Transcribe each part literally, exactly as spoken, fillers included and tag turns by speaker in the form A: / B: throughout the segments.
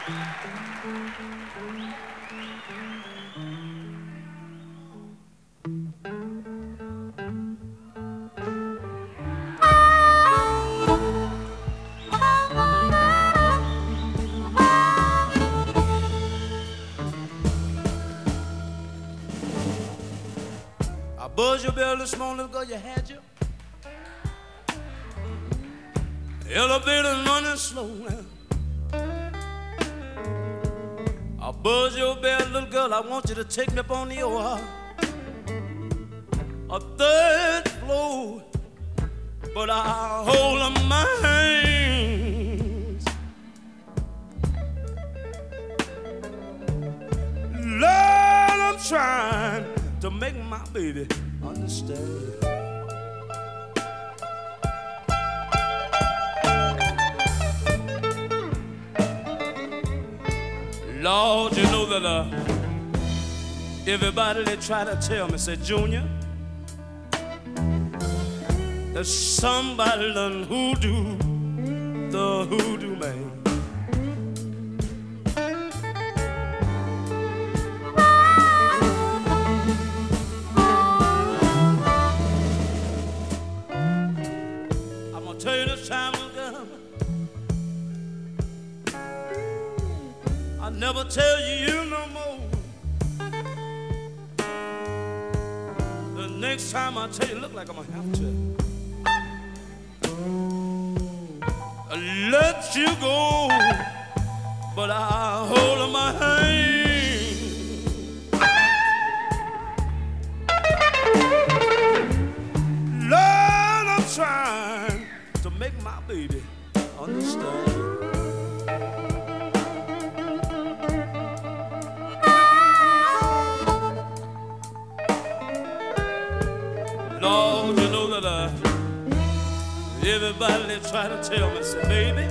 A: I buzzed your bell this morning because you had your elevator running slow now. I buzz your bell, little girl, I want you to take me up on your a third floor, but I hold up my hands. Lord, I'm trying to make my baby understand. Lord, you know that uh, everybody they try to tell me, say, Junior, that somebody done hoodoo, the hoodoo man. I'm gonna tell you this time, girl, I'll never tell you no more. The next time I tell you, look like I'm gonna have to let you go, but I hold my hand. Lord, I'm trying to make my baby understand. Lord, you know that I everybody they try to tell me, say, baby,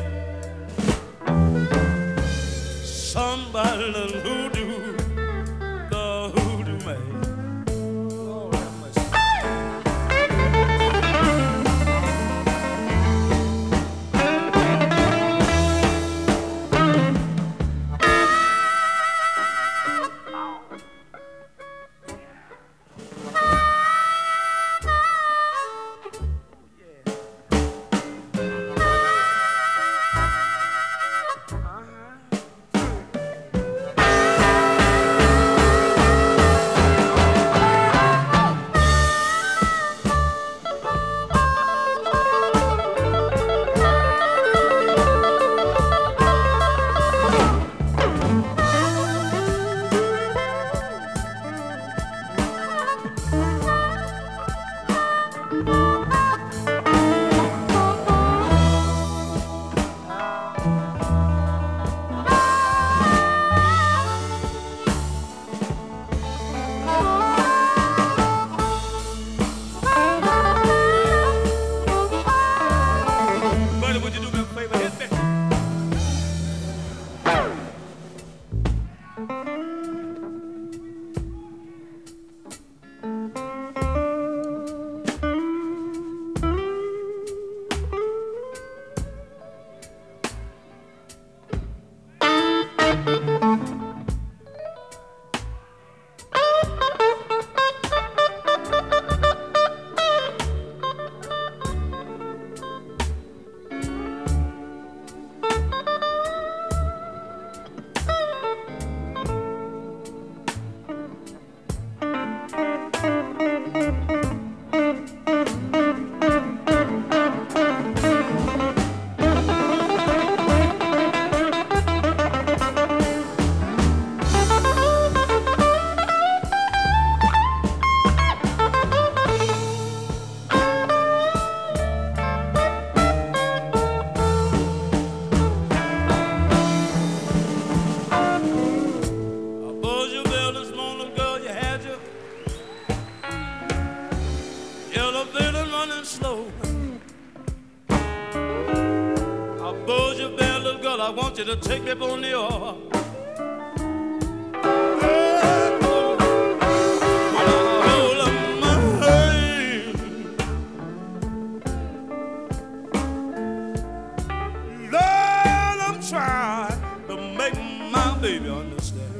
A: somebody done hoodoo, the hoodoo man. Lord have mercy. I want you to take me on the oar. Lord, I'm trying to make baby understand.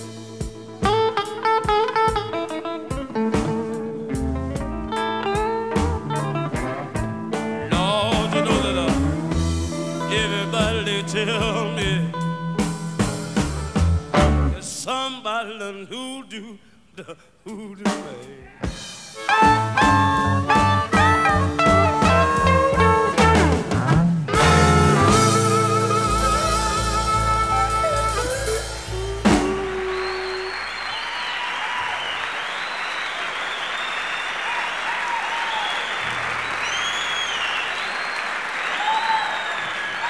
A: Lord, you know that uh, everybody tell me that somebody done hoodoo, the hoodoo man.